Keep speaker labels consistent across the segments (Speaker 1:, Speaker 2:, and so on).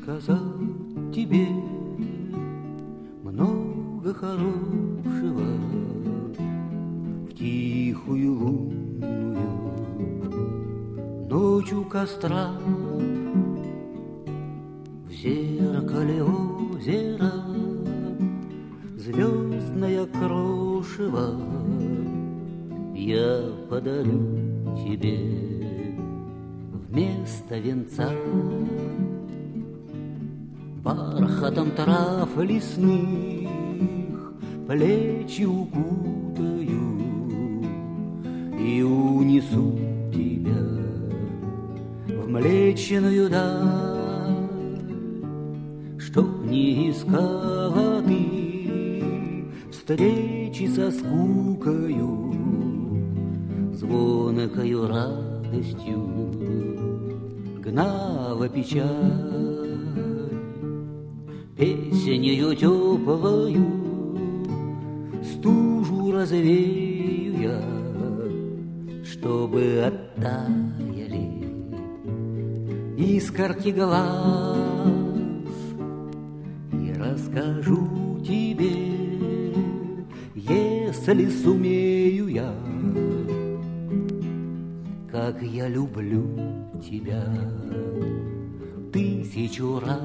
Speaker 1: сказать тебе много хорошего в тихую лунную ночь у костра. В зеркале озера звездное крошево я подарю тебе вместо венца. Бархатом трав лесных плечи укутаю и унесу тебя в млечную даль, чтоб не искала ты встречи со скукою, звонкою радостью гнала печаль. Песенью теплою стужу развею я, чтобы оттаяли искорки глаз, и расскажу тебе, если сумею я, как я люблю тебя тысячу раз.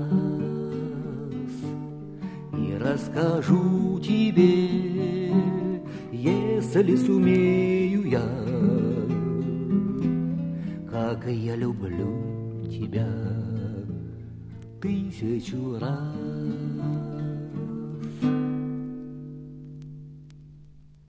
Speaker 1: И расскажу тебе, если сумею я, как я люблю тебя тысячу раз.